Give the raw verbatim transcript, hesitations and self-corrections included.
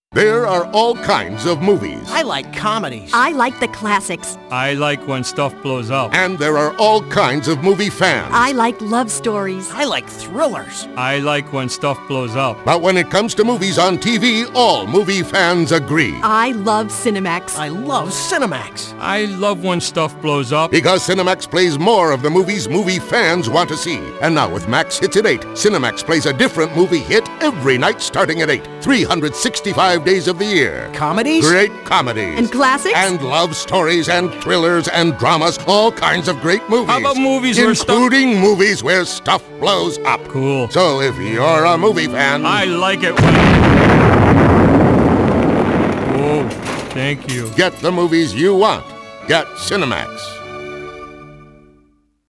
There are all kinds of movies. I like comedies. I like the classics. I like when stuff blows up. And there are all kinds of movie fans. I like love stories. I like thrillers. I like when stuff blows up. But when it comes to movies on T V, all movie fans agree. I love Cinemax. I love Cinemax. I love when stuff blows up. Because Cinemax plays more of the movies movie fans want to see. And now with Max Hits at eight, Cinemax plays a different movie hit every night starting at eight. three hundred sixty-five days of the year. Comedies? Great comedies. And classics? And love stories and thrillers and dramas. All kinds of great movies. How about movies where stuff... Including movies where stuff blows up. Cool. So if you're a movie fan... I like it when... Whoa, thank you. Get the movies you want. Get Cinemax.